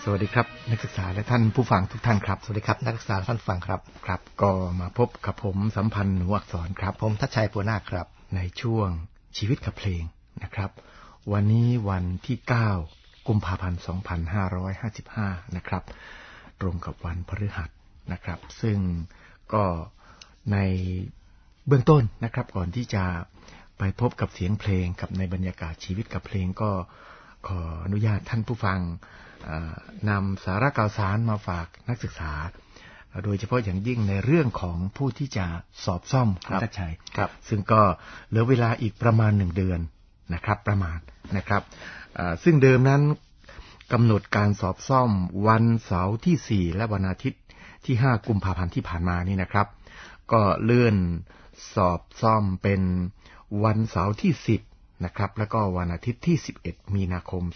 วัสดีครับนักศึกษาและท่านผู้ฟังทุกท่านครับสวัสดีครับนักศึกษาท่านฟังครับครับก็มาพบกับผมสัมพันธ์หัวอักษรครับผมทัชชัยปัวนาคครับในช่วงชีวิตกับเพลงนะครับวันนี้วันที่9กุมภาพันธ์2555นะครับตรงกับวันพฤหัสนะครับซึ่งก็ในเบื้องต้นนะครับก่อนที่จะไปพบกับเสียงเพลงกับในบรรยากาศชีวิตกับเพลงก็ขออนุญาตท่านผู้ฟังนำสาระข่าวสารมาฝากนักศึกษาโดยเฉพาะอย่างยิ่งในเรื่องของผู้ที่จะสอบซ่อมครับท่านชัยครับซึ่งก็เหลือเวลาอีกประมาณ1เดือนนะครับประมาณนะครับซึ่งเดิมนั้นกำหนดการสอบซ่อมวันเสาร์ที่4และวันอาทิตย์ที่5กุมภาพันธ์ที่ผ่านมานี่นะครับก็เลื่อนสอบซ่อมเป็นวันเสาร์ที่10นะครับแล้วก็วันอาทิตย์ที่11มีนาคม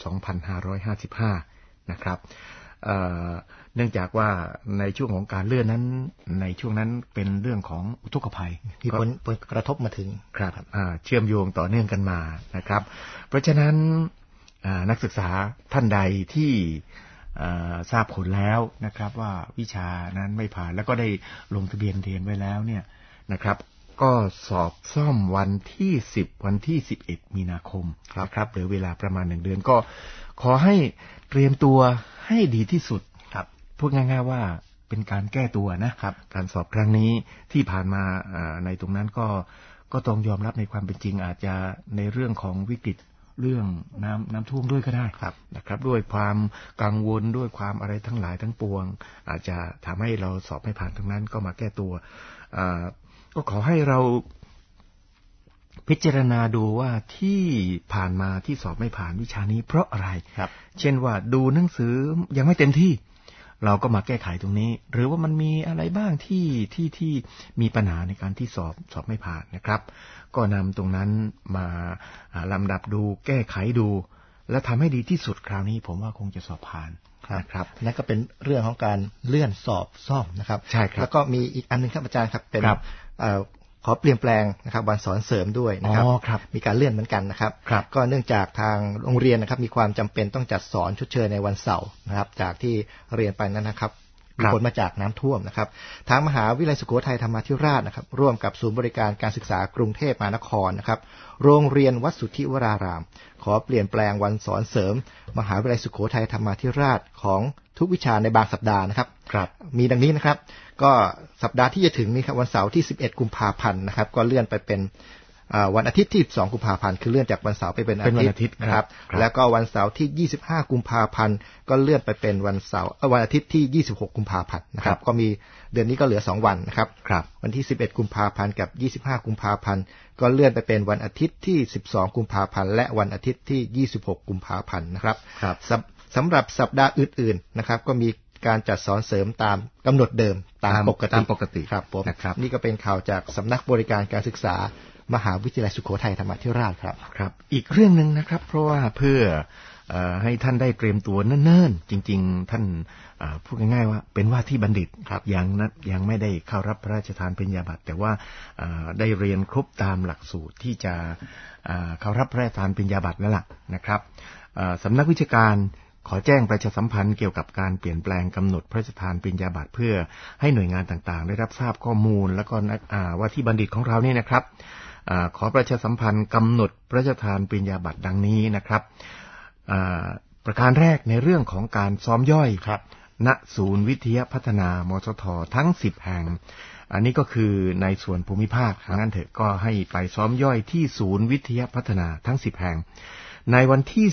2555นะครับเนื่องจากว่าในช่วงของการเลื่อนนั้นในช่วงนั้นเป็นเรื่องของอุทกภัยที่ผลกระทบมาถึงครับเชื่อมโยงต่อเนื่องกันมานะครับเพราะฉะนั้นนักศึกษาท่านใดที่ทราบผลแล้วนะครับว่าวิชานั้นไม่ผ่านแล้วก็ได้ลงทะเบียนเรียนไว้แล้วเนี่ยนะครับก็สอบซ่อมวันที่10วันที่11มีนาคมครับเหลือเวลาประมาณ1เดือนก็ขอให้เตรียมตัวให้ดีที่สุดครับพูดง่ายๆว่าเป็นการแก้ตัวนะครับการสอบครั้งนี้ที่ผ่านมาในตรงนั้นก็ต้องยอมรับในความเป็นจริงอาจจะในเรื่องของวิกฤตเรื่องน้ำท่วมด้วยก็ได้นะครับด้วยความกังวลด้วยความอะไรทั้งหลายทั้งปวงอาจจะทำให้เราสอบไม่ผ่านตรงนั้นก็มาแก้ตัวก็ขอให้เราพิจารณาดูว่าที่ผ่านมาที่สอบไม่ผ่านวิชานี้เพราะอะไรครับเช่นว่าดูหนังสือยังไม่เต็มที่เราก็มาแก้ไขตรงนี้หรือว่ามันมีอะไรบ้างที่มีปัญหาในการที่สอบไม่ผ่านนะครับก็นำตรงนั้นมาลำดับดูแก้ไขดูและทำให้ดีที่สุดคราวนี้ผมว่าคงจะสอบผ่านนะครับนั่นก็เป็นเรื่องของการเลื่อนสอบซ่อมนะครับใช่ครับแล้วก็มีอีกอันนึงครับอาจารย์ครับเป็นขอเปลี่ยนแปลงนะครับวันสอนเสริมด้วยนะครับมีการเลื่อนเหมือนกันนะครับก็เนื่องจากทางโรงเรียนนะครับมีความจำเป็นต้องจัดสอนชดเชยในวันเสาร์นะครับจากที่เรียนไปนั้นนะครับมีผลมาจากน้ำท่วมนะครับทางมหาวิทยาลัยสุโขทัยธรรมาธิราชนะครับร่วมกับศูนย์บริการการศึกษากรุงเทพมหานครนะครับโรงเรียนวัดสุทธิวรารามขอเปลี่ยนแปลงวันสอนเสริมมหาวิทยาลัยสุโขทัยธรรมาธิราชของทุกวิชาในบางสัปดาห์นะครับมีดังนี้นะครับก็สัปดาห์ที่จะถึงนี้ครับวันเสาร์ที่11กุมภาพันธ์นะครับก็เลื่อนไปเป็นวันอาทิตย์ที่12กุมภาพันธ์คือเลื่อนจากวันเสาร์ไปเป็นอาทิตย์นะครับแล้วก็วันเสาร์ที่25กุมภาพันธ์ก็เลื่อนไปเป็นวันอาทิตย์ที่26กุมภาพันธ์นะครับก็มีเดือนนี้ก็เหลือ2วันนะครับวันที่11กุมภาพันธ์กับ25กุมภาพันธ์ก็เลื่อนไปเป็นวันอาทิตย์ที่12กุมภาพันธ์และวันอาทิตย์ที่26กุมภาพันธ์นะครับสำหรับสัปดาห์อื่นๆนะครับก็มีการจัดสอนเสริมตามกำหนดเดิมตามปกติครับผมนี่ก็เป็นข่าวจากสำนักบริการการศึกษามหาวิทยาลัยสุโขทัยธรรมาธิราชครับอีกเรื่องนึงนะครับเพราะว่าเพื่อให้ท่านได้เตรียมตัวเนิ่นๆจริงๆท่านพูดง่ายๆว่าเป็นว่าที่บัณฑิตครับยังไม่ได้เข้ารับพระราชทานปริญญาบัตรแต่ว่าได้เรียนครบตามหลักสูตรที่จะเข้ารับพระราชทานปริญญาบัตรแล้วล่ะนะครับสำนักวิชาการขอแจ้งประชาสัมพันธ์เกี่ยวกับการเปลี่ยนแปลงกำหนดพระราชทานปริญญาบัตรเพื่อให้หน่วยงานต่างๆได้รับทราบข้อมูลแล้วก็ว่าที่บัณฑิตของเราเนี่ยนะครับขอประชาสัมพันธ์กำหนดพระราชทานปริญญาบัตรดังนี้นะครับประการแรกในเรื่องของการซ้อมย่อยณศูนย์วิทยาพัฒนามสททั้ง10แห่งอันนี้ก็คือในส่วนภูมิภาคงั้นเถอะก็ให้ไปซ้อมย่อยที่ศูนย์วิทยาพัฒนาทั้ง10แห่งในวันที่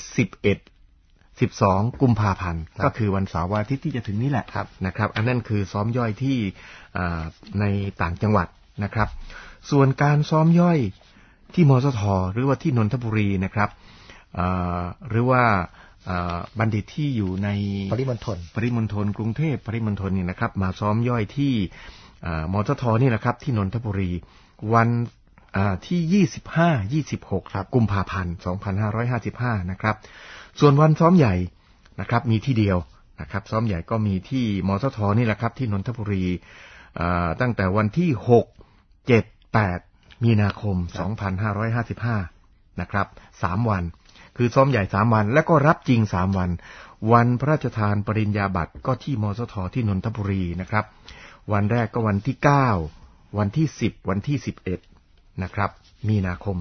12กุมภาพันธ์ก็คือวันเสาร์วันอาทิตย์ที่จะถึงนี้แหละนะครับอันนั้นคือซ้อมย่อยที่ในต่างจังหวัดนะครับส่วนการซ้อมย่อยที่มสทหรือว่าที่นนทบุรีนะครับหรือว่าบัณฑิตที่อยู่ในปริมณฑลกรุงเทพปริมณฑลนี่นะครับมาซ้อมย่อยที่มสทนี่นะครับที่นนทบุรีวันที่25-26กุมภาพันธ์2555นะครับส่วนวันซ้อมใหญ่นะครับมีที่เดียวนะครับซ้อมใหญ่ก็มีที่มสทนี่แหละครับที่นนทบุรีตั้งแต่วันที่6 7 8มีนาคม2555นะครับ3วันคือซ้อมใหญ่3วันแล้วก็รับจริง3วันวันพระราชทานปริญญาบัตรก็ที่มสท.ที่นนทบุรีนะครับวันแรกก็วันที่9วันที่10วันที่11นะครับมีนาคม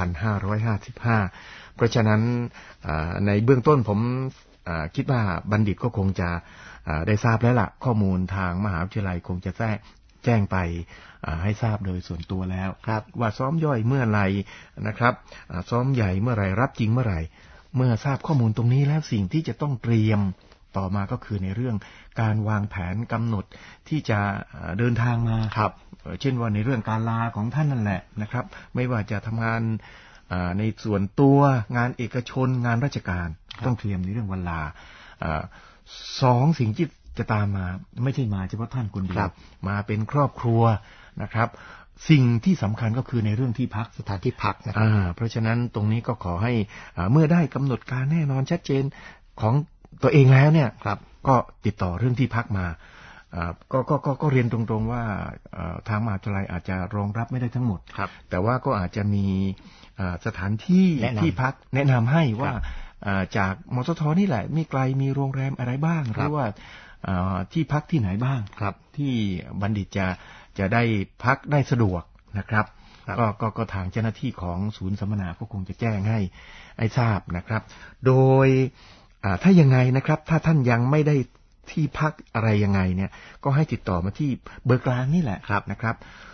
2555เพราะฉะนั้นในเบื้องต้นผมคิดว่าบัณฑิตก็คงจะได้ทราบแล้วล่ะข้อมูลทางมหาวิทยาลัยคงจะแจ้งไปให้ทราบโดยส่วนตัวแล้วว่าซ้อมย่อยเมื่อไหร่นะครับซ้อมใหญ่เมื่อไหร่รับจริงเมื่อไหร่เมื่อทราบข้อมูลตรงนี้แล้วสิ่งที่จะต้องเตรียมต่อมาก็คือในเรื่องการวางแผนกำหนดที่จะเดินทางมาครับเช่นว่าในเรื่องการลาของท่านนั่นแหละนะครับไม่ว่าจะทำงานในส่วนตัวงานเอกชนงานราชการต้องเตรียมในเรื่องวันลาสองสิ่งที่จะตามมาไม่ใช่มาเฉพาะท่านคนเดียวมาเป็นครอบครัวนะครับสิ่งที่สำคัญก็คือในเรื่องที่พักสถานที่พักนะครับเพราะฉะนั้นตรงนี้ก็ขอให้เมื่อได้กำหนดการแน่นอนชัดเจนของตัวเองแล้วเนี่ยก็ติดต่อเรื่องที่พักมาก็เรียนตรงๆว่าทางมหาวิทยาลัยอาจจะรองรับไม่ได้ทั้งหมดแต่ว่าก็อาจจะมีสถานที่ที่พักแนะนำให้ว่าจากมสท.นี่แหละมีไกลมีโรงแรมอะไรบ้างหรือว่าที่พักที่ไหนบ้างที่บัณฑิตจะได้พักได้สะดวกนะครับก็ทางเจ้าหน้าที่ของศูนย์สัมมนาก็คงจะแจ้งให้ทราบนะครับโดยถ้ายังไงนะครับถ้าท่านยังไม่ได้ที่พักอะไรยังไงเนี่ยก็ให้ติดต่อมาที่เบอร์กลางนี่แหละนะครับ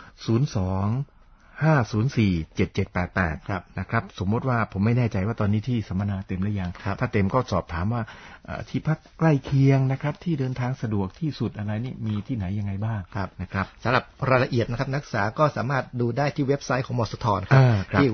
02-504-7788ครับนะครับสมมติว่าผมไม่แน่ใจว่าตอนนี้ที่สัมมนาเต็มหรือยังถ้าเต็มก็สอบถามว่าที่พักใกล้เคียงนะครับที่เดินทางสะดวกที่สุดอะไรนี่มีที่ไหนยังไงบ้างนะครับสำหรับรายละเอียดนะครับนักศึกษาก็สามารถดูได้ที่เว็บไซต์ของมสท.ครับที่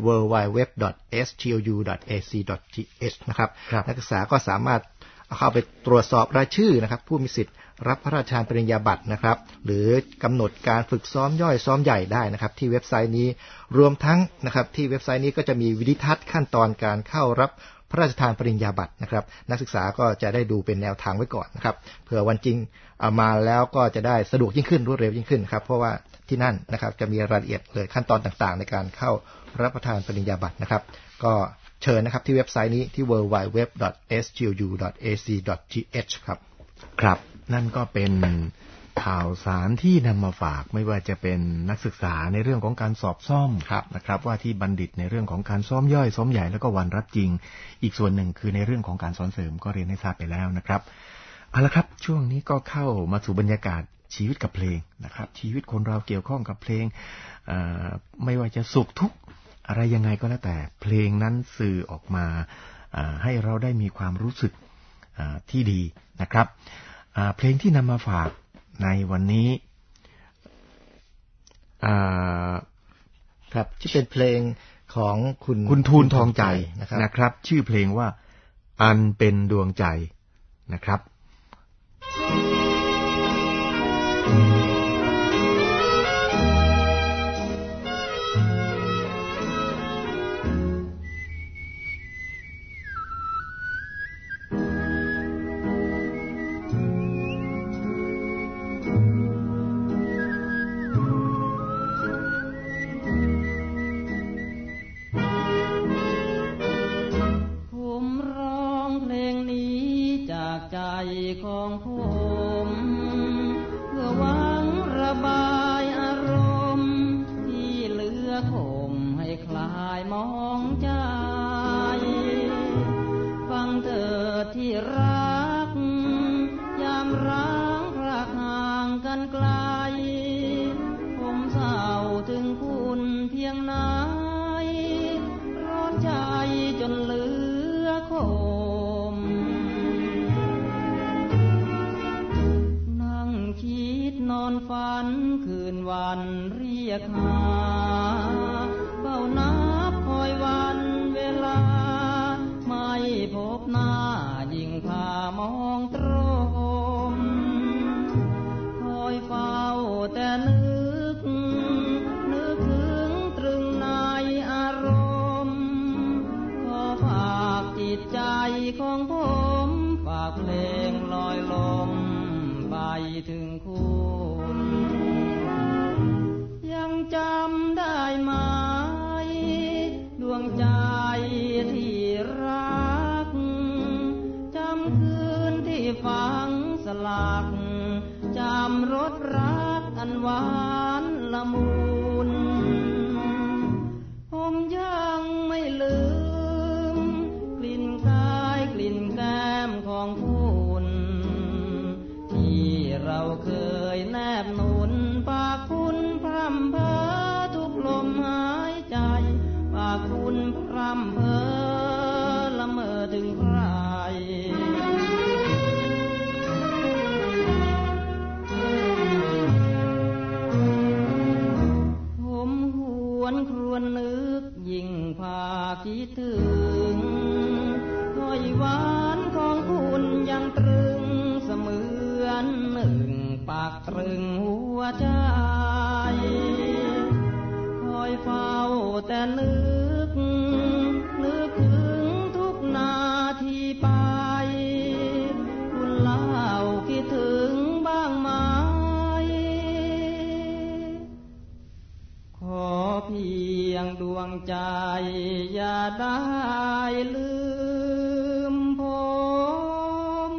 www.stu.ac.th นะครับนักศึกษาก็สามารถเข้าไปตรวจสอบรายชื่อนะครับผู้มีสิทธิ์รับพระราชทานปริญญาบัตรนะครับหรือกำหนดการฝึกซ้อมย่อยซ้อมใหญ่ได้นะครับที่เว็บไซต์นี้รวมทั้งนะครับที่เว็บไซต์นี้ก็จะมีวิดีทัศน์ขั้นตอนการเข้ารับพระราชทานปริญญาบัตรนะครับนักศึกษาก็จะได้ดูเป็นแนวทางไว้ก่อนนะครับเผื่อวันจริงเอามาแล้วก็จะได้สะดวกยิ่งขึ้นรวดเร็วยิ่งขึ้นครับเพราะว่าที่นั่นนะครับจะมีรายละเอียดเลยขั้นตอนต่างๆในการเข้ารับประทานปริญญาบัตรนะครับก็เชิญนะครับที่เว็บไซต์นี้ที่ www.sgu.ac.th ครับครับนั่นก็เป็นข่าวสารที่นำมาฝากไม่ว่าจะเป็นนักศึกษาในเรื่องของการสอบซ่อมนะครับว่าที่บัณฑิตในเรื่องของการซ้อมย่อยซ้อมใหญ่แล้วก็วันรับจริงอีกส่วนหนึ่งคือในเรื่องของการสอนเสริมก็เรียนให้ทราบไปแล้วนะครับเอาละครับช่วงนี้ก็เข้ามาสู่บรรยากาศชีวิตกับเพลงนะครับชีวิตคนเราเกี่ยวข้องกับเพลงไม่ว่าจะสุขทุกข์อะไรยังไงก็แล้วแต่เพลงนั้นสื่อออกมาให้เราได้มีความรู้สึกที่ดีนะครับเพลงที่นำมาฝากในวันนี้ครับที่เป็นเพลงของคุณทูลทองใจนะครับชื่อเพลงว่าอันเป็นดวงใจนะครับของผมเพื่อหวังระบายอารมณ์ที่เหลือคมให้คลายมองใจฟังเถิดที่รักยามร้างพรากห่างกันไกลผมเศร้าถึงคุณเพียงไหนร้อนใจจนเหลือคมนอนฝันคืนวันเรียกหาเฝ้านับคอยวันเวลาไม่พบหน้ายิ่งพามองตรมคอยเฝ้าแต่นึกถึงตรึงในอารมณ์ขอฝากจิตใจของผมฝากเพลงลอยลมไปถึงคุณยังจำได้ไหมดวงใจที่รักจำคืนสรักอันหวานละมุนผมยังไม่ลืมกลิ่นกายกลิ่นแก้มของคุณที่เราเคยแนบหนุนปากคุณพร่ำเพ้อทุกลมหายใจปากคุณพร่ำเพ้อละเมอถึงใครผมหวนครวญนึกยิ่งพาคิดถึงถ้อยหวานของคุณยังตรึงเสมือนหนึ่งปากตรึงหัวใจคอยเฝ้าแต่นึกถึงทุกนาทีไปคุณเล่าคิดถึงบ้างไหมขอเพียงดวงใจอย่าได้ลืมผม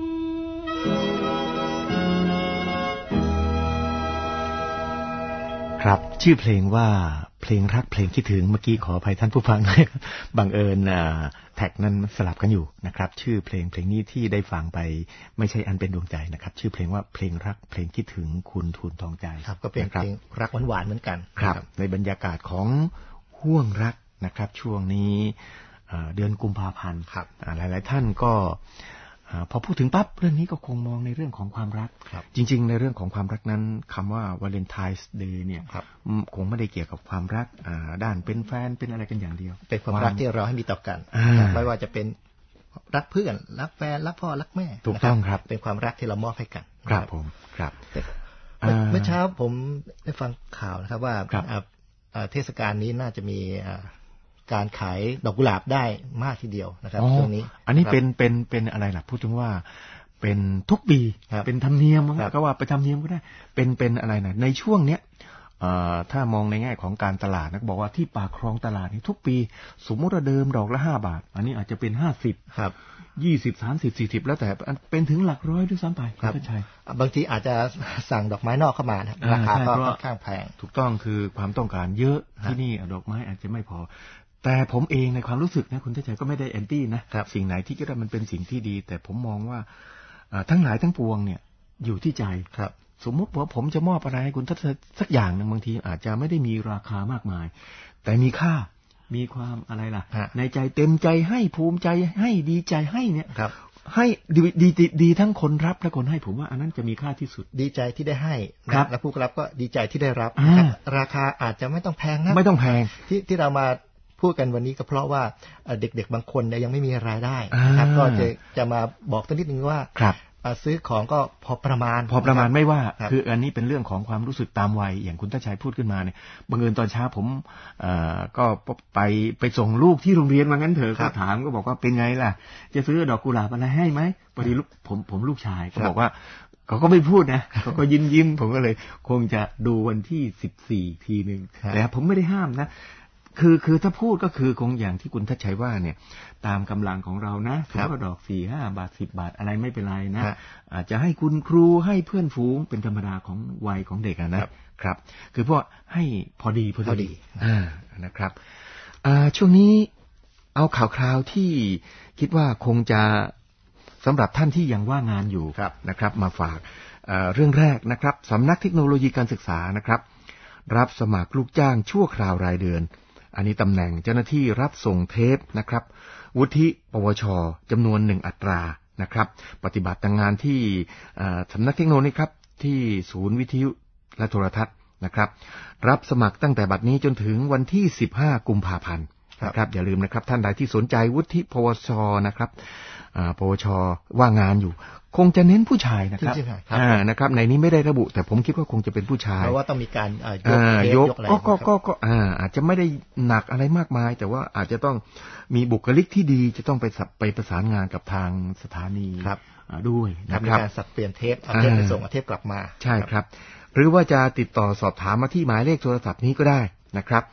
ครับชื่อเพลงว่าเพลงรักเพลงคิดถึงเมื่อกี้ขออภัยท่านผู้ฟังด้วยบังเอิญแท็กนั้นสลับกันอยู่นะครับชื่อเพลงนี้ที่ได้ฟังไปไม่ใช่อันเป็นดวงใจนะครับชื่อเพลงว่าเพลงรักเพลงคิดถึงคุณทูลทองใจครับก็เป็นเพลงรักหวานๆเหมือนกันครับในบรรยากาศของห่วงรักนะครับช่วงนี้เดือนกุมภาพันธ์หลายๆท่านก็พอพูดถึงปั๊บเรื่องนี้ก็คงมองในเรื่องของความรักจริงๆในเรื่องของความรักนั้นคำว่าวาเลนไทน์เดย์เนี่ยคงไม่ได้เกี่ยวกับความรักด้านเป็นแฟนเป็นอะไรกันอย่างเดียวเป็นความรักที่เราให้มีต่อกันไม่ว่าจะเป็นรักเพื่อนรักแฟนรักพ่อรักแม่ถูกต้องครับเป็นความรักที่เรามอบให้กันครับผมครับเมื่อเช้าผมได้ฟังข่าวนะครับว่าเทศกาลนี้น่าจะมีการขายดอกกุหลาบได้มากทีเดียวนะครับช่วงนี้อันนี้เป็นอะไรล่ะพูดถึงว่าเป็นทุกปีเป็นธรรมเนียมก็ว่าไปธรรมเนียมก็ได้เป็นอะไรนะในช่วงเนี้ยถ้ามองในแง่ของการตลาดนะบอกว่าที่ปากคลองตลาดนี่ทุกปีสมมติว่าเดิมดอกละ5 บาทอันนี้อาจจะเป็น50ครับ20 30 40แล้วแต่เป็นถึงหลักร้อยด้วยซ้ำไปครับใช่บางทีอาจจะสั่งดอกไม้นอกเข้ามาราคาก็ค่อนข้างแพงถูกต้องคือความต้องการเยอะที่นี่ดอกไม้อาจจะไม่พอแต่ผมเองในความรู้สึกนะคุณทัชชัยก็ไม่ได้แอนตี้นะสิ่งไหนที่คิดว่ามันเป็นสิ่งที่ดีแต่ผมมองว่าทั้งหลายทั้งปวงเนี่ยอยู่ที่ใจครับสมมติว่าผมจะมอบอะไรให้คุณทัชชัยสักอย่างนึงบางทีอาจจะไม่ได้มีราคามากมายแต่มีค่ามีความอะไรล่ะในใจเต็มใจให้ภูมิใจให้ดีใจให้เนี่ยให้ดีทั้งคนรับและคนให้ผมว่าอันนั้นจะมีค่าที่สุดดีใจที่ได้ให้และผู้รับก็ดีใจที่ได้รับราคาอาจจะไม่ต้องแพงนะไม่ต้องแพงที่เรามาพูดกันวันนี้ก็เพราะว่าเด็กๆบางคนเนี่ยยังไม่มีรายได้นะครับก็จะมาบอกสักนิดนึงว่าซื้อของก็พอประมาณไม่ว่าคืออันนี้เป็นเรื่องของความรู้สึกตามวัยอย่างคุณทัชชัยพูดขึ้นมาเนี่ยบังเอิญตอนเช้าผมก็ไปส่งลูกที่โรงเรียนว่างั้นเถอะก็ถามก็บอกว่าเป็นไงล่ะจะซื้อดอกกุหลาบอะไรให้ไหมพอดีผมลูกชายก็บอกว่าเขาก็ไม่พูดนะเขาก็ยิ้มผมก็เลยคงจะดูวันที่14ทีนึงแต่ผมไม่ได้ห้ามนะคือถ้าพูดก็คือคงอย่างที่คุณทัชชัยว่าเนี่ยตามกำลังของเรานะสมมติว่าดอก4-5 บาท10 บาทอะไรไม่เป็นไรนะอาจจะให้คุณครูให้เพื่อนฝูงเป็นธรรมดาของวัยของเด็กนะครับคือเพราะให้พอดีนะครับช่วงนี้เอาข่าวคราวที่คิดว่าคงจะสำหรับท่านที่ยังว่างงานอยู่นะครับมาฝากเรื่องแรกนะครับสำนักเทคโนโลยีการศึกษานะครับรับสมัครลูกจ้างชั่วคราวรายเดือนอันนี้ตำแหน่งเจ้าหน้าที่รับส่งเทปนะครับวุฒิปวชจำนวน1 อัตรานะครับปฏิบัติงานที่สำนักเทคโนโลยีครับที่ศูนย์วิทยุและโทรทัศน์นะครับรับสมัครตั้งแต่บัดนี้จนถึงวันที่15 กุมภาพันธ์นะครับอย่าลืมนะครับท่านใดที่สนใจวุฒิปวชนะครับปวชว่างงานอยู่คงจะเน้นผู้ชายนะครับนะครับในนี้ไม่ได้ระบุแต่ผมคิดว่าคงจะเป็นผู้ชายเพราะว่าต้องมีการยกอะไรก็อาจจะไม่ได้หนักอะไรมากมายแต่ว่าอาจจะต้องมีบุคลิกที่ดีจะต้องไปประสานงานกับทางสถานีด้วยนะครับการสับเปลี่ยนเทปเอาเทปไปส่งเอาเทปกลับมาใช่ครับหรือว่าจะติดต่อสอบถามมาที่หมายเลขโทรศัพท์นี้ก็ได้นะครับ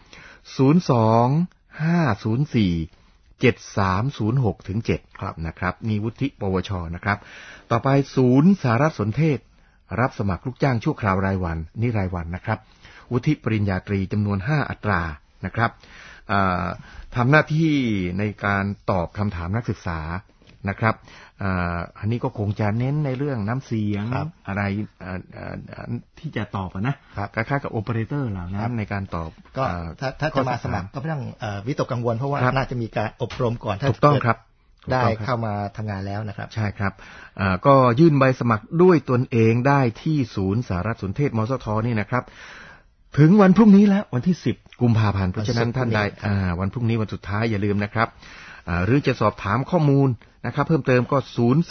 025047306-7ครับนะครับมีวุฒิปวชนะครับต่อไปศูนย์สารสนเทศรับสมัครลูกจ้างชั่วคราวรายวันนี่รายวันนะครับวุฒิปริญญาตรีจำนวน5อัตรานะครับทำหน้าที่ในการตอบคำถามนักศึกษานะครับอันนี้ก็คงจะเน้นในเรื่องน้ำเสียงอะไรที่จะตอบนะคล้ายๆกับโอเปอเรเตอร์เหล่านั้นในการตอบก็ถ้าจะมาสมัครก็ไม่ต้องวิตกกังวลเพราะว่าน่าจะมีการอบรมก่อนถูกต้องครับได้เข้ามาทำงานแล้วนะครับใช่ครับก็ยื่นใบสมัครด้วยตนเองได้ที่ศูนย์สารสนเทศมสทนี่นะครับถึงวันพรุ่งนี้แล้ววันที่10กุมภาพันธ์เพราะฉะนั้นท่านใดวันพรุ่งนี้วันสุดท้ายอย่าลืมนะครับหรือจะสอบถามข้อมูลนะครับเพิ่มเติมก็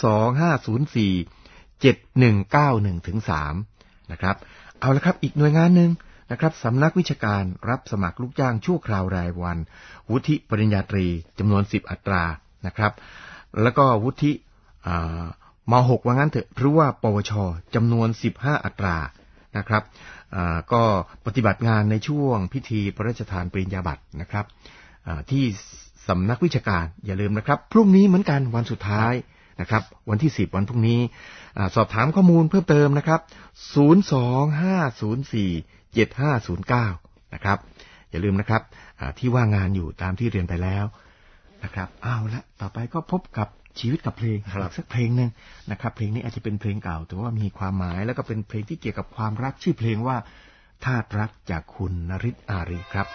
025047191-3นะครับเอาละครับอีกหน่วยงานหนึ่งนะครับสำนักวิชาการรับสมัครลูกจ้างชั่วคราวรายวันวุฒิปริญญาตรีจำนวน10อัตรานะครับแล้วก็วุฒิม.6 ว่างั้นเถอะหรือว่าปวชจำนวน15อัตรานะครับก็ปฏิบัติงานในช่วงพิธีพระราชทานปริญญาบัตรนะครับที่สำนักวิชาการอย่าลืมนะครับพรุ่งนี้เหมือนกันวันสุดท้ายนะครับวันที่10วันพรุ่งนี้สอบถามข้อมูลเพิ่มเติมนะครับ025047509นะครับอย่าลืมนะครับที่ว่างงานอยู่ตามที่เรียนไปแล้วนะครับเอาละต่อไปก็พบกับชีวิตกับเพลงสักเพลงนึงนะครับเพลงนี้อาจจะเป็นเพลงเก่าแต่ว่ามีความหมายแล้วก็เป็นเพลงที่เกี่ยวกับความรักชื่อเพลงว่าธาตุรักจากคุณนฤทธิ์อารีครับ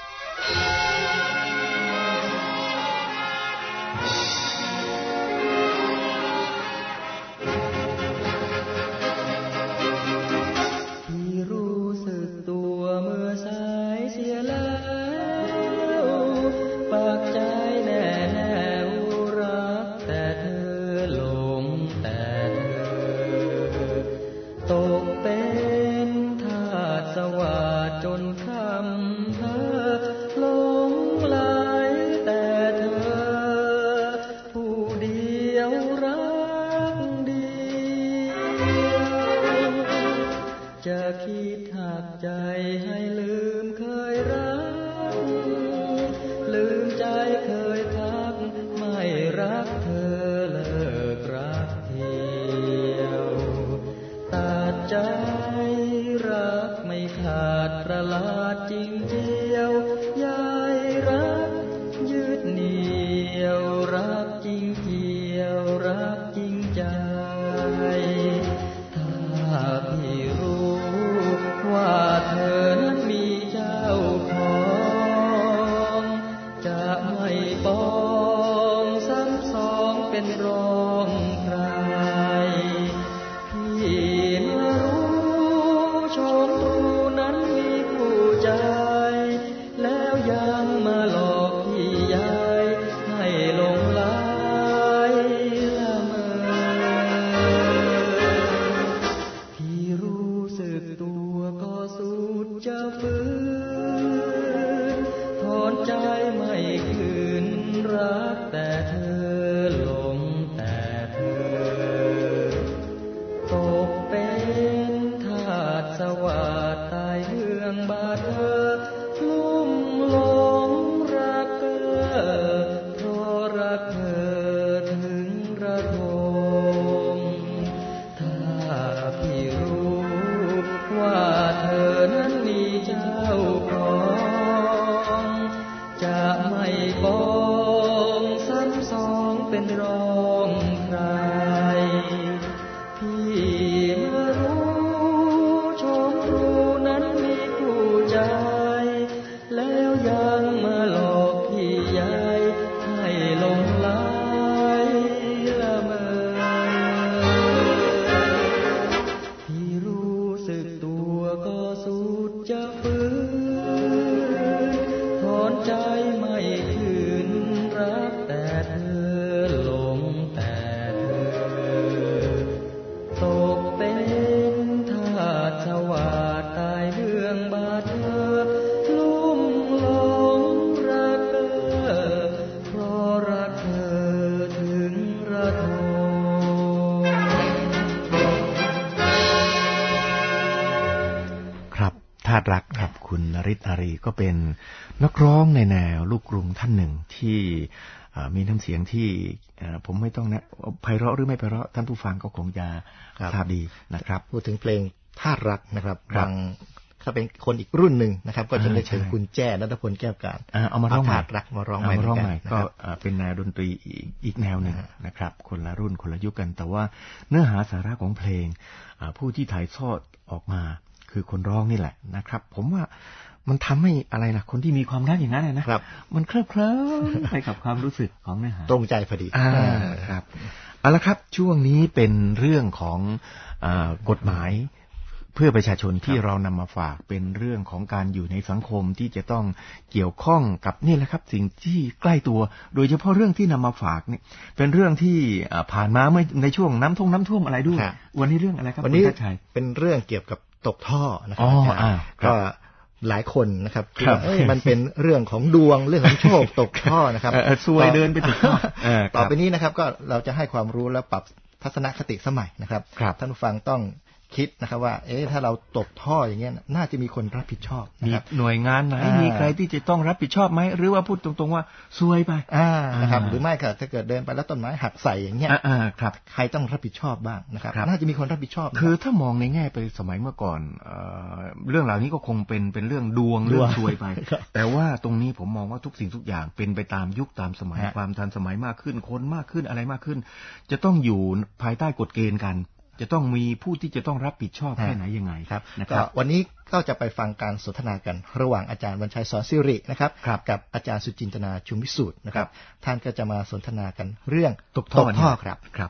ที่รู้สึกตัวเมื่อสายเสียแล้วปากใจแน่แน่รักแต่เธอหลงแต่เธอตกเป็นทาสสวาทจนคำเพ้อหลงไหลแต่เธอผู้เดียวรักเดียวจะคิดหักใจให้ลืมเคยรักลืมใจเคยทักไม่รักเธอเลิกรักเที่ยวตัดใจรักไม่ขาดประหลาดจริงเดียวยายรักยืดเหนี่ยวรักจริงเกี่ยวรักจริงใจถ้าพี่รู้ว่าเธอนั้นมีเจ้าของจะไม่ปองซ้ำสองเป็นรองใครพี่เมื่อรู้ชมรู้นั้นมีผู้ใจแล้วยังมาหลอกพี่ยายให้หลงไหลละเมอพี่รู้สึกตัวก็สุดจะฝืนถอนใจไม่คืนรักแต่เธอหลงแต่เธอตกเป็นทาสสวาทตายเรื่องบาดเธอลุ่มหลงรักเธอเพราะรักเธอถึงระทมถ้าพี่รู้ว่าเธอนั้นมีเจ้าของจะไม่ปองซ้ำสองเป็นรองใครพี่เมื่อรู้ชมรู้นั้นมีผู้ใจแล้วยังมาหลอกพี่ยายให้หลงไหลละเมอพี่รู้สึกตัวก็สุดจะฝืนถอนใจไม่คืนรักแต่เธอหลงแต่เธอตกาตุรักครับคุณนฤทธิ์อารีก็เป็นนักร้องในแนวลูกกรุงท่านหนึ่งที่มีน้ำเสียงที่ผมไม่ต้องนะไพเราะหรือไม่ไพเราะท่านผู้ฟังก็คงจะทราบดีนะครับพูดถึงเพลงธาตุรักนะครับบางถ้าเป็นคนอีกรุ่นหนึ่งนะครับก็จะได้เชิญคุณแจ้ณัฐพลแก้วการเอามาร้องใหม่รักมาร้องใหม่ก็เป็นแนวดนตรีอีกแนวหนึ่งนะครับคนละรุ่นคนละยุคกันแต่ว่าเนื้อหาสาระของเพลงผู้ที่ถ่ายทอดออกมาคือคนร้องนี่แหละนะครับผมว่ามันทำให้อะไรนะคนที่มีความรักอย่างนั้นนะครับมันเคลิ้มไปกับความรู้สึกของเนื้อหาตรงใจพอดีครับเอาละครับช่วงนี้เป็นเรื่องของกฎหมายเพื่อประชาชนที่เรานำมาฝากเป็นเรื่องของการอยู่ในสังคมที่จะต้องเกี่ยวข้องกับนี่แหละครับสิ่งที่ใกล้ตัวโดยเฉพาะเรื่องที่นำมาฝากนี่เป็นเรื่องที่ผ่านมาเมื่อในช่วงน้ำท่วมอะไรด้วยวันนี้เรื่องอะไรครับวันนี้เป็นเรื่องเกี่ยวกับตกท่อนะครับก็หลายคนนะครับมันเป็นเรื่องของดวงเรื่องของโชคตกท่อนะครับซวยเดินไปตกท่อต่อไปนี้นะครับก็เราจะให้ความรู้และปรับทัศนคติสมัยนะครับท่านผู้ฟังต้องคิดนะครับว่าถ้าเราตกท่ออย่างเงี้ยน่าจะมีคนรับผิดชอบมีหน่วยงานไหนมีใครที่จะต้องรับผิดชอบไหมหรือว่าพูดตรงๆว่าซวยไปนะครับหรือไม่ก็ถ้าเกิดเดินไปแล้วต้นไม้หักใส่อย่างเงี้ยครับใครต้องรับผิดชอบบ้างนะครับน่าจะมีคนรับผิดชอบคือถ้ามองในแง่ไปสมัยเมื่อก่อนเรื่องเหล่านี้ก็คงเป็นเรื่องดวงเรื่องซวยไปแต่ว่าตรงนี้ผมมองว่าทุกสิ่งทุกอย่างเป็นไปตามยุคตามสมัยความทันสมัยมากขึ้นคนมากขึ้นอะไรมากขึ้นจะต้องอยู่ภายใต้กฎเกณฑ์กันจะต้องมีผู้ที่จะต้องรับผิดชอบแค่ไหนยังไงนะครับวันนี้ก็จะไปฟังการสนทนากันระหว่างอาจารย์วรรณชัย สอนศิรินะครับกับอาจารย์สุจินตนาชุมวิสูตรนะครับท่านก็จะมาสนทนากันเรื่องตกท่อครับ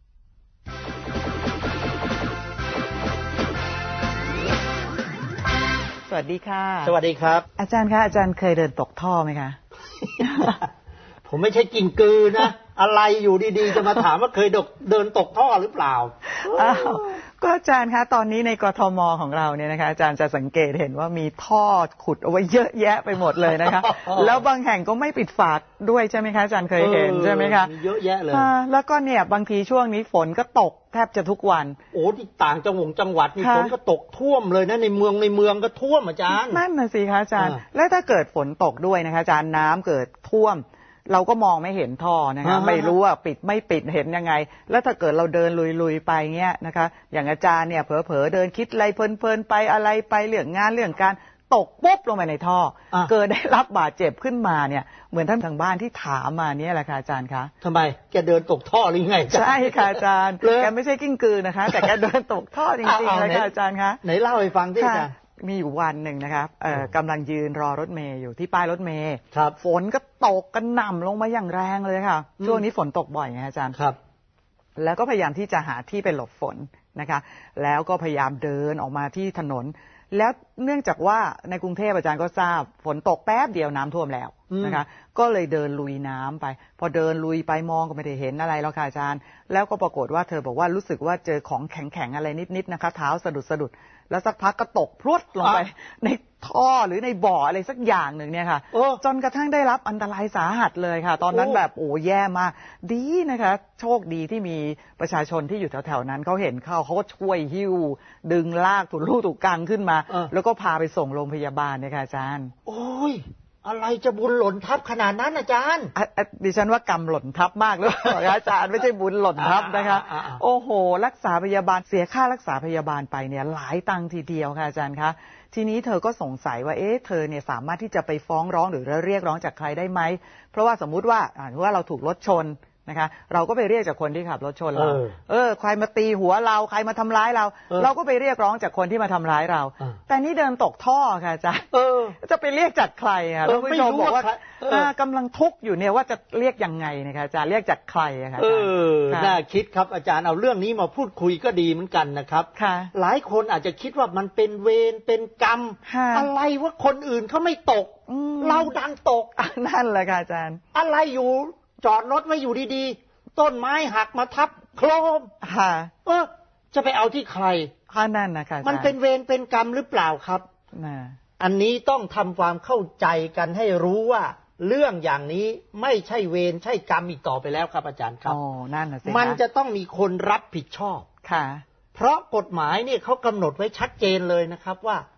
สวัสดีค่ะสวัสดีครับอาจารย์คะอาจารย์เคยเดินตกท่อไหมคะผมไม่ใช่กิ่งกือนะอะไรอยู่ดีๆจะมาถามว่าเคยเดินตกท่อหรือเปล่าก็อาจารย์คะตอนนี้ในกทม.ของเราเนี่ยนะคะอาจารย์จะสังเกตเห็นว่ามีท่อขุดเอาไว้เยอะแยะไปหมดเลยนะคะแล้วบางแห่งก็ไม่ปิดฝาด้วยใช่ไหมคะอาจารย์เคยเห็นใช่ไหมคะเยอะแยะเลยแล้วก็เนี่ยบางทีช่วงนี้ฝนก็ตกแทบจะทุกวันโอ้ที่ต่างจังหวัดนี่ฝนก็ตกท่วมเลยนะในเมืองก็ท่วมอาจารย์นั่นน่ะสิคะอาจารย์แล้วถ้าเกิดฝนตกด้วยนะคะอาจารย์น้ำเกิดท่วมเราก็มองไม่เห็นท่อนะคะไม่รู้ว่าปิดไม่ปิดเห็นยังไงแล้วถ้าเกิดเราเดินลุยๆไปเงี้ยนะคะอย่างอาจารย์เนี่ยเผลอๆเดินคิดอะไรเพลินๆไปอะไรไปเรื่องงานเรื่องการตกปุ๊บลงไปในท่อเกิดได้รับบาดเจ็บขึ้นมาเนี่ยเหมือนท่านทางบ้านที่ถามมาเนี่ยแหละค่ะอาจารย์คะทำไมแกเดินตกท่อหรือไงใช่ค่ะอาจารย์แกไม่ใช่กิ้งกือนะคะแต่แกเดินตกท่อจริงๆเลยค่ะอาจารย์คะไหนเล่าให้ฟังดิอาจารย์มีอยู่วันหนึ่งนะครับกำลังยืนรอรถเมย์อยู่ที่ป้ายรถเมย์ฝนก็ตกกันหน่ำลงมาอย่างแรงเลยค่ะช่วงนี้ฝนตกบ่อยไงอาจารย์ครับแล้วก็พยายามที่จะหาที่ไปหลบฝนนะคะแล้วก็พยายามเดินออกมาที่ถนนแล้วเนื่องจากว่าในกรุงเทพอาจารย์ก็ทราบฝนตกแป๊บเดียวน้ำท่วมแล้วนะคะก็เลยเดินลุยน้ำไปพอเดินลุยไปมองก็ไม่ได้เห็นอะไรแล้วค่ะอาจารย์แล้วก็ปรากฏว่าเธอบอกว่ารู้สึกว่าเจอของแข็งๆอะไรนิดๆนะคะเท้าสะดุดแล้วสักพักก็ตกพรวดลงไปในท่อหรือในบ่ออะไรสักอย่างหนึ่งเนี่ยค่ะจนกระทั่งได้รับอันตรายสาหัสเลยค่ะตอนนั้นแบบโอ้แย่มากดีนะคะโชคดีที่มีประชาชนที่อยู่แถวๆนั้นเขาเห็นเขาก็ช่วยหิ้วดึงลากถูลู่ถูกกังขึ้นมาแล้วก็พาไปส่งโรงพยาบาลเนี่ยค่ะอาจารย์โอ้ยอะไรจะบุญหล่นทับขนาดนั้นอาจารย์ดิฉันว่ากรรมหล่นทับมากเลยอาจารย์ไม่ใช่บุญหล่นทับนะคะโอ้โหรักษาพยาบาลเสียค่ารักษาพยาบาลไปเนี่ยหลายตังค์ทีเดียวค่ะอาจารย์คะทีนี้เธอก็สงสัยว่าเธอเนี่ยสามารถที่จะไปฟ้องร้องหรือเรียกร้องจากใครได้ไหมเพราะว่าสมมุติว่าเราถูกรถชนนะคะเราก็ไปเรียกจากคนที่ขับรถชนเราใครมาตีหัวเราใครมาทำร้ายเราเราก็ไปเรียกร้องจากคนที่มาทำร้ายเราแต่นี่เดินตกท่อค่ะอาจารย์จะไปเรียกจากใครอ่ะท่านผู้ชมบอกว่ากำลังทุกข์อยู่เนี่ยว่าจะเรียกยังไงนะคะอาจารย์เรียกจากใครอะคะน่าคิดครับอาจารย์เอาเรื่องนี้มาพูดคุยก็ดีเหมือนกันนะครับหลายคนอาจจะคิดว่ามันเป็นเวรเป็นกรรมอะไรว่าคนอื่นเขาไม่ตกเราดันตกนั่นแหละค่ะอาจารย์อะไรอยู่จอดรถไว้อยู่ดีๆต้นไม้หักมาทับโครมจะไปเอาที่ใครนั่นนะคะมันเป็นเวรเป็นกรรมหรือเปล่าครับอันนี้ต้องทำความเข้าใจกันให้รู้ว่าเรื่องอย่างนี้ไม่ใช่เวรใช่กรรมอีกต่อไปแล้วครับอาจารย์ครับนั่นน่ะสิมันจะต้องมีคนรับผิดชอบค่ะเพราะกฎหมายเนี่ยเขากำหนดไว้ชัดเจนเลยนะครับว่า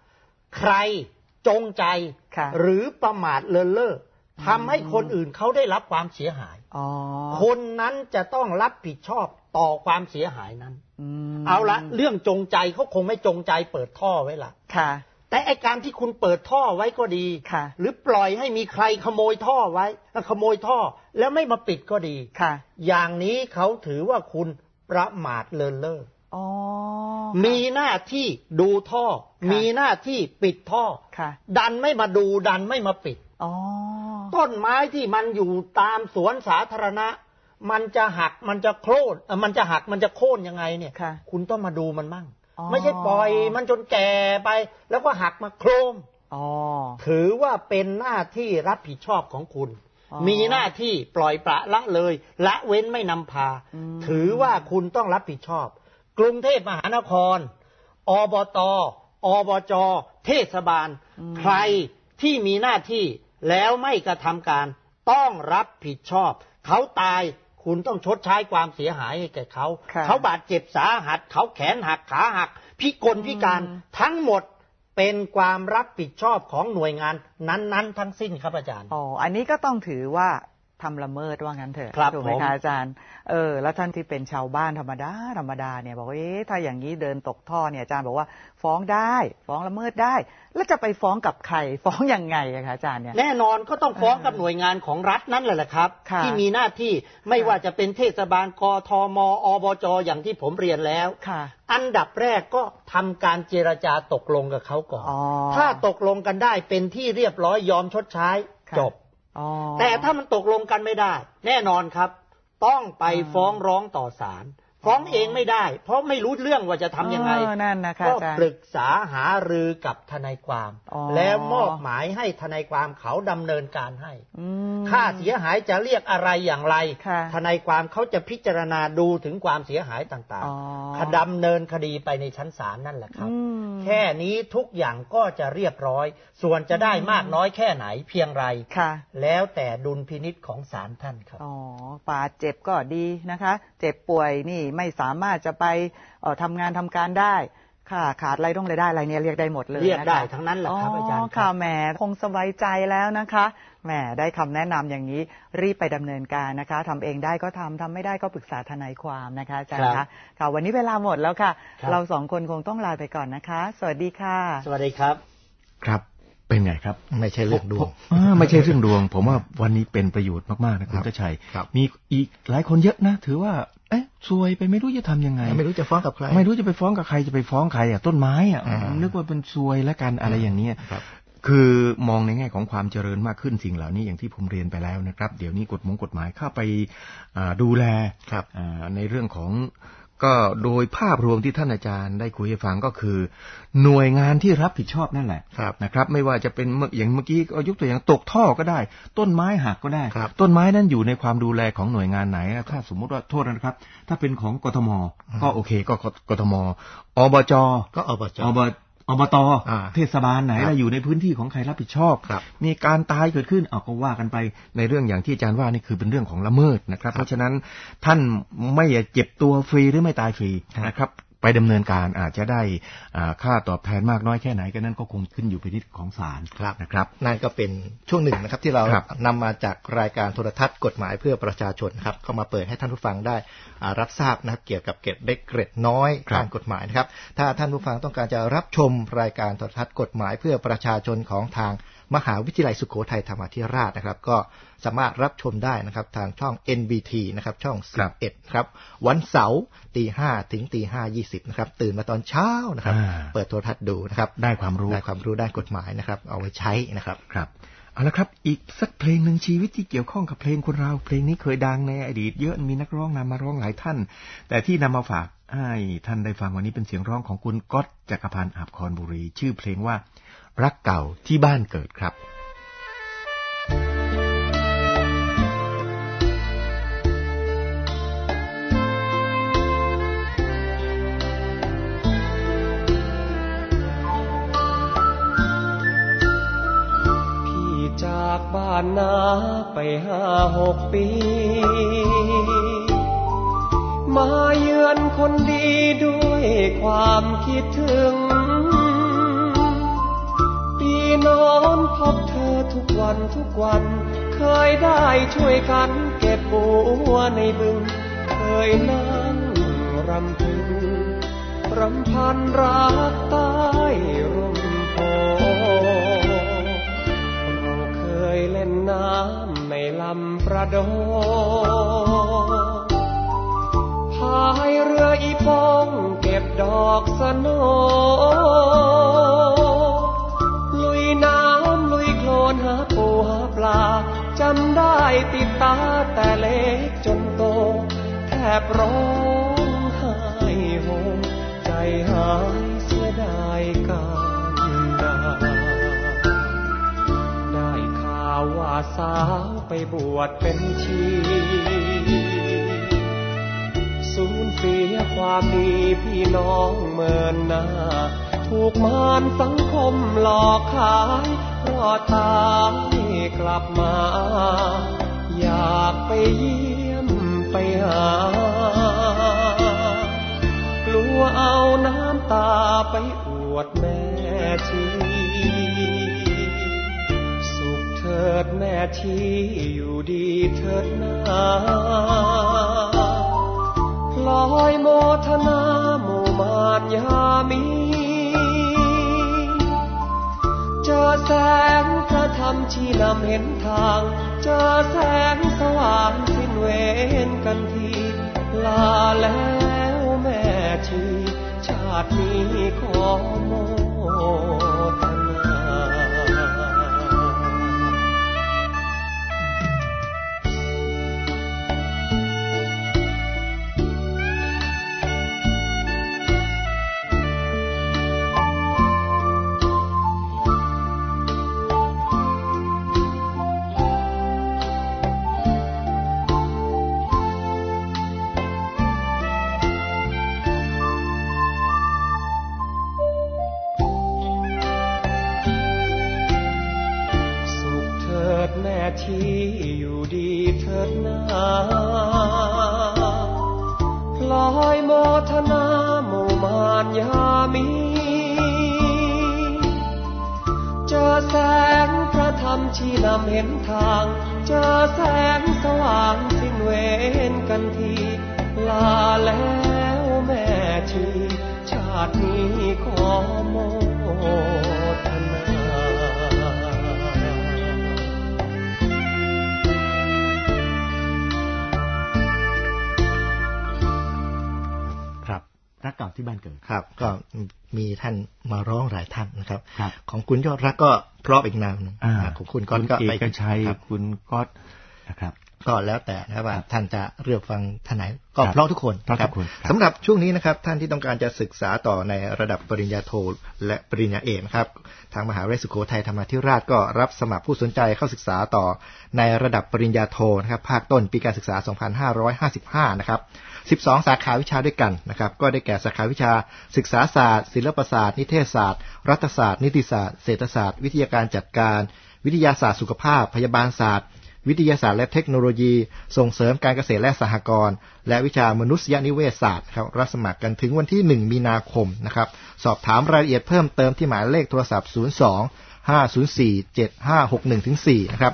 ใครจงใจหรือประมาทเลินเล่อทำให้คนอื่นเขาได้รับความเสียหายคนนั้นจะต้องรับผิดชอบต่อความเสียหายนั้นเอาละเรื่องจงใจเขาคงไม่จงใจเปิดท่อไว้ล่ะแต่ไอ้การที่คุณเปิดท่อไว้ก็ดีหรือปล่อยให้มีใครขโมยท่อไว้ขโมยท่อแล้วไม่มาปิดก็ดีอย่างนี้เขาถือว่าคุณประมาทเลินเล่อมีหน้าที่ดูท่อมีหน้าที่ปิดท่อดันไม่มาดูดันไม่มาปิดต้นไม้ที่มันอยู่ตามสวนสาธารณะมันจะหักมันจะโค่นมันจะหักมันจะโค่นยังไงเนี่ยคุณต้องมาดูมันมั่งไม่ใช่ปล่อยมันจนแก่ไปแล้วก็หักมาโครมถือว่าเป็นหน้าที่รับผิดชอบของคุณมีหน้าที่ปล่อยปละละเลยละเว้นไม่นำพาถือว่าคุณต้องรับผิดชอบกรุงเทพมหานครอบต.อบจ.เทศบาลใครที่มีหน้าที่แล้วไม่กระทำการต้องรับผิดชอบเขาตายคุณต้องชดใช้ความเสียหายให้แก่เขาเขาบาดเจ็บสาหัสเขาแขนหักขาหักพิกลพิการทั้งหมดเป็นความรับผิดชอบของหน่วยงานนั้นๆทั้งสิ้นครับอาจารย์อันนี้ก็ต้องถือว่าทำละเมิดว่างั้นเถอะถูกไหมคะอาจารย์แล้วท่านที่เป็นชาวบ้านธรรมดาเนี่ยบอกว่าถ้าอย่างนี้เดินตกท่อเนี่ยอาจารย์บอกว่าฟ้องได้ฟ้องละเมิดได้แล้วจะไปฟ้องกับใครฟ้องยังไงอะคะอาจารย์เนี่ยแน่นอนก็ต้องฟ้องกับหน่วยงานของรัฐนั่นแหละครับที่มีหน้าที่ไม่ว่าจะเป็นเทศบาลกทมอบจอย่างที่ผมเรียนแล้วอันดับแรกก็ทำการเจรจาตกลงกับเขาก่อนถ้าตกลงกันได้เป็นที่เรียบร้อยยอมชดใช้จบแต่ถ้ามันตกลงกันไม่ได้แน่นอนครับต้องไปฟ้องร้องต่อศาลฟ้องเองไม่ได้เพราะไม่รู้เรื่องว่าจะทำยังไงก็ปรึกษาหารือกับทนายความแล้วมอบหมายให้ทนายความเขาดำเนินการให้ค่าเสียหายจะเรียกอะไรอย่างไรทนายความเขาจะพิจารณาดูถึงความเสียหายต่างๆดำเนินคดีไปในชั้นศาลนั่นแหละครับแค่นี้ทุกอย่างก็จะเรียบร้อยส่วนจะได้มากน้อยแค่ไหนเพียงไรแล้วแต่ดุลพินิจของศาลท่านครับบาดเจ็บก็ดีนะคะเจ็บป่วยนี่ไม่สามารถจะไปทำงานทำการได้ค่ะขาดรายได้อะไรเนี่ยเรียกได้หมดเลยเรียกได้ทั้งนั้นแหละครับอาจารย์ค่ะแหมคงสบายใจแล้วนะคะแหมได้คำแนะนำอย่างนี้รีบไปดำเนินการนะคะทำเองได้ก็ทำไม่ได้ก็ปรึกษาทนายความนะคะอาจารย์คะค่ะวันนี้เวลาหมดแล้วค่ะเราสองคนคงต้องลาไปก่อนนะคะสวัสดีค่ะสวัสดีครับครับเป็นไงครับไม่ใช่เรื่องดวงไม่ใช่เรื่องดวงผมว่าวันนี้เป็นประโยชน์มากๆนะคุณเจ้าชัยมีอีกหลายคนเยอะนะถือว่าซวยไปไม่รู้จะทำยังไงไม่รู้จะฟ้องกับใครไม่รู้จะไปฟ้องกับใครจะไปฟ้องใครต้นไม้นึกว่าเป็นซวยแล้วกันอะไรอย่างนี้คือมองในแง่ของความเจริญมากขึ้นสิ่งเหล่านี้อย่างที่ผมเรียนไปแล้วนะครับเดี๋ยวนี้กฎหมายเข้าไปดูแลในเรื่องของก็โดยภาพรวมที่ท่านอาจารย์ได้คุยให้ฟังก็คือหน่วยงานที่รับผิดชอบนั่นแหละนะครับไม่ว่าจะเป็นอย่างเมื่อกี้ยกตัวอย่างตกท่อก็ได้ต้นไม้หักก็ได้ต้นไม้นั้นอยู่ในความดูแลของหน่วยงานไหนถ้าสมมุติว่าโทษนะครับถ้าเป็นของกทมก็โอเคก็กทมอบจก็อบจอบต.เทศบาลไหนเราอยู่ในพื้นที่ของใครรับผิดชอบมีการตายเกิดขึ้นก็ว่ากันไปในเรื่องอย่างที่อาจารย์ว่านี่คือเป็นเรื่องของละเมิดนะครับเพราะฉะนั้นท่านไม่เจ็บตัวฟรีหรือไม่ตายฟรีนะครับไปดำเนินการอาจจะได้ค่าตอบแทนมากน้อยแค่ไหนก็นั่นก็คงขึ้นอยู่พินิจของศาลนะครับนั่นก็เป็นช่วงหนึ่งนะครับที่เรานำมาจากรายการโทรทัศน์กฎหมายเพื่อประชาชนครับก็มาเปิดให้ท่านผู้ฟังได้รับทราบนะครับเกี่ยวกับเกร็ดเล็กเกร็ดน้อยทางกฎหมายนะครับถ้าท่านผู้ฟังต้องการจะรับชมรายการโทรทัศน์กฎหมายเพื่อประชาชนของทางมหาวิทยาลัยสุโขทัยธรรมาธิราชนะครับก็สามารถรับชมได้นะครับทางช่อง NBT นะครับช่อง11ครับวันเสาร์ 5:00 ถึง 5:20 นะครับตื่นมาตอนเช้านะครับเปิดโทรทัศน์ดูนะครับได้ความรู้ด้านกฎหมายนะครับเอาไว้ใช้นะครับครับเอาละครับอีกสักเพลงหนึ่งชีวิตที่เกี่ยวข้องกับเพลงคนเราเพลงนี้เคยดังในอดีตเยอะมีนักร้องนำมาร้องหลายท่านแต่ที่นำมาฝากให้ท่านได้ฟังวันนี้เป็นเสียงร้องของคุณก๊อตจักรพันธ์อาภคอนบุรีชื่อเพลงว่ารักเก่าที่บ้านเกิดครับพี่จากบ้านนาไป5-6 ปีมาเยือนคนดีด้วยความคิดถึงทุกวันเคยได้ช่วยกันเก็บบัวในบึงเคยนั่งรำพึงรำพันรักใต้ร่มโพเราเคยเล่นน้ำในลำประโดพายเรืออีปองเก็บดอกสโนลุยน้ำลุยโคลนหาปูหาปลาจำได้ติดตาแต่เล็กจนโตแทบร้องไห้โฮใจหายเสียดายกันดาได้ข่าวว่าสาวไปบวชเป็นชีสูญเสียความดีพี่น้องเมินหน้าถูกมารสังคมหลอกขายรอดตายกลับมาอยากไปเยี่ยมไปหากลัวเอาน้ำตาไปอวดแม่ชีสุขเถิดแม่ชีอยู่ดีเถิดนาพลอยโมทนาหมู่มารยามีเจอแสงพระธรรมชี้นำเห็นทางเจอแสงสว่างสิ้นเวรกันทีลาแล้วแม่ชีชาตินี้ขอโมทนาที่อยู่ดีเถิดนาพลอยโมทนาหมู่มารยามีเจอแสงพระธรรมชี้นำเห็นทางเจอแสงสว่างสิ้นเวรกันทีลาแล้วแม่ชีชาตินี้ขอโมทนารักเก่าที่บ้านเกิดครับก็มีท่านมาร้องหลายท่านนะครับของคุณยอดรักก็เพราะอีกนามนึงของคุณก๊อตก็ไปกันชัยคุณก๊อตนะครับก็แล้วแต่นะครับว่าท่านจะเลือกฟังท่านไหนก็เพราะทุกคนนะครับสำหรับช่วงนี้นะครับท่านที่ต้องการจะศึกษาต่อในระดับปริญญาโทและปริญญาเอกนะครับทางมหาวิทยาลัยสุโขทัยธรรมาธิราชก็รับสมัครผู้สนใจเข้าศึกษาต่อในระดับปริญญาโทนะครับภาคต้นปีการศึกษา 2555 นะครับ12 สาขาวิชาด้วยกันนะครับก็ได้แก่สาขาวิชาศึกษาศาสตร์ศิลปศาสตร์นิเทศศาสตร์รัฐศาสตร์นิติศาสตร์เศรษฐศาสตร์วิทยาการจัดการวิทยาศาสตร์สุขภาพพยาบาลศาสตร์วิทยาศาสตร์และเทคโนโลยีส่งเสริมการเกษตรและสหกรณ์และวิชามนุษยนิเวศศาสตร์ครับรับสมัครกันถึงวันที่1 มีนาคมนะครับสอบถามรายละเอียดเพิ่มเติมที่หมายเลขโทรศัพท์ 02-504-7561-4 นะครับ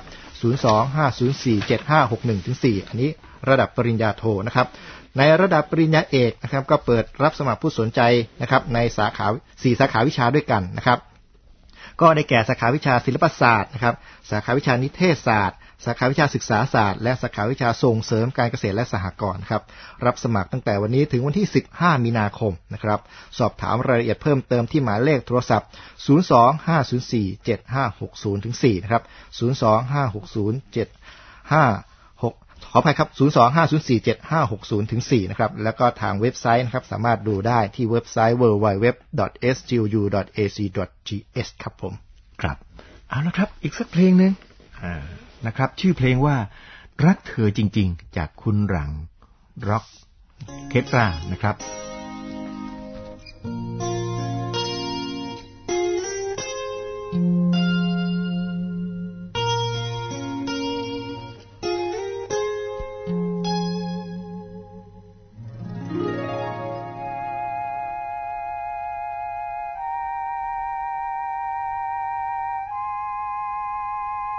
02-504-7561-4 อันนี้ระดับปริญญาโทนะครับในระดับปริญญาเอกนะครับก็เปิดรับสมัครผู้สนใจนะครับในสาขา4 สาขาวิชาด้วยกันนะครับก็ได้แก่สาขาวิชาศิลปศาสตร์นะครับสาขาวิชานิเทศศาสตร์สาขาวิชาศึกษาศาสตร์และสาขาวิชาส่งเสริมการเกษตรและสหกรณ์ครับรับสมัครตั้งแต่วันนี้ถึงวันที่15 มีนาคมนะครับสอบถามรายละเอียดเพิ่มเติมที่หมายเลขโทรศัพท์ 02-504-7560-4 นะครับ ขออภัยครับ 02-504-7560-4 นะครับแล้วก็ทางเว็บไซต์นะครับสามารถดูได้ที่เว็บไซต์ www.sgu.ac.th ครับผมครับเอาละครับอีกสักเพลงนึงนะครับชื่อเพลงว่ารักเธอจริงๆจากคุณหลังร็อกเคตรานะครับเ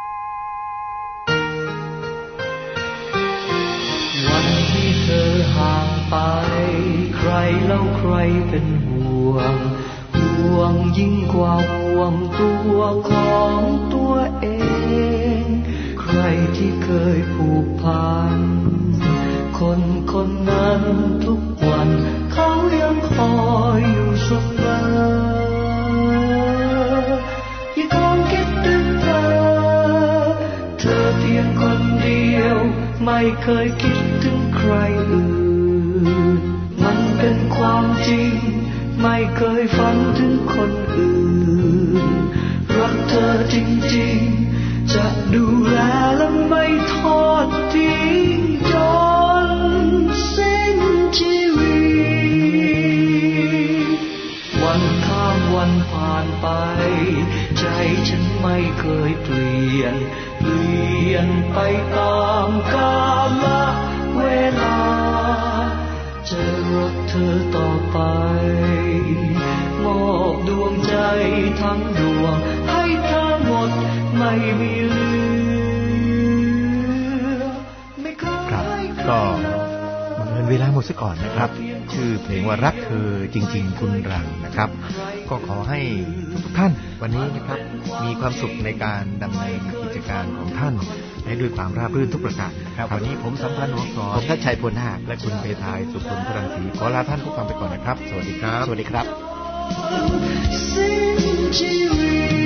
ห่วงยิ่งกว่าห่วงตัวของตัวเองใครที่เคยผูกพันคนนั้นทุกวันเขายังคอยอยู่เสมอยังคงคิดถึงเธอเพียงคนเดียวไม่เคยคิดถึงใครอื่นมันเป็นความจริงไม่เคยฝันถึงคนอื่นรักเธอจริงๆจะดูแลและไม่ทอดทิ้งจนสิ้นชีวิตวันข้ามวันผ่านไปใจฉันไม่เคยเปลี่ยนไปตามกาลเวลาจะรักเธอต่อไปมอบดวงใจทั้งดวงให้เธอหมดไม่มีเหลือไม่เคยครับก็เวลาหมดซะก่อนนะครับชื่อเพลงว่ารักเธอจริงๆคุณรังนะครับก็ขอให้ทุกท่านวันนี้นะครับมีความสุขในการดำเนินกิจการของท่านให้ด้วยความราบรื่นทุกประการครับวันนี้ผมสัมพันธ์วงศ์สอนผมทัชชัยพลนาคและคุณเพทายสุพลพลังศรีขอลาท่านผู้ฟังไปก่อนนะครับสวัสดีครับสวัสดีครับ